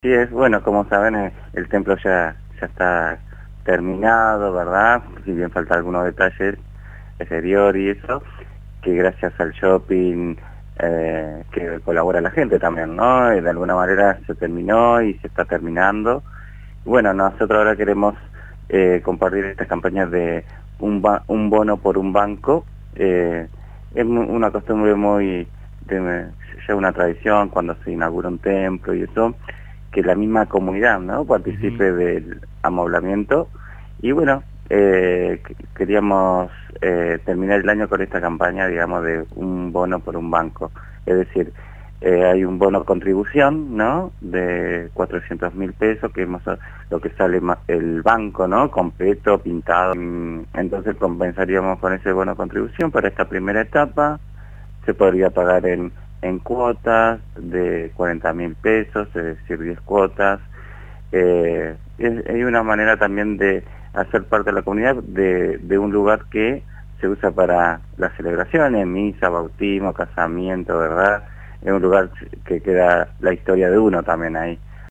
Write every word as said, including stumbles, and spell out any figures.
Sí, es bueno, como saben, eh, el templo ya, ya está terminado, ¿verdad? Si bien falta algunos detalles exterior y eso, que gracias al shopping eh, que colabora la gente también, ¿no? Y de alguna manera se terminó y se está terminando. Bueno, nosotros ahora queremos eh, compartir estas campañas de un, ba- un bono por un banco. Eh, es mu- una costumbre muy, de, ya una tradición cuando se inaugura un templo y eso, que la misma comunidad, ¿no?, Ujú. participe del amoblamiento. Y bueno, eh, qu- queríamos eh, terminar el año con esta campaña, digamos, de un bono por un banco. Es decir, eh, hay un bono contribución, ¿no?, de cuatrocientos mil pesos, que es más o- lo que sale ma- el banco, ¿no?, completo, pintado. Mm, Entonces compensaríamos con ese bono contribución para esta primera etapa. Se podría pagar en, en cuotas de cuarenta mil pesos, es decir, diez cuotas. Eh, es, hay una manera también de hacer parte de la comunidad de, de un lugar que se usa para las celebraciones, misa, bautismo, casamiento, ¿verdad? Es un lugar que queda la historia de uno también ahí.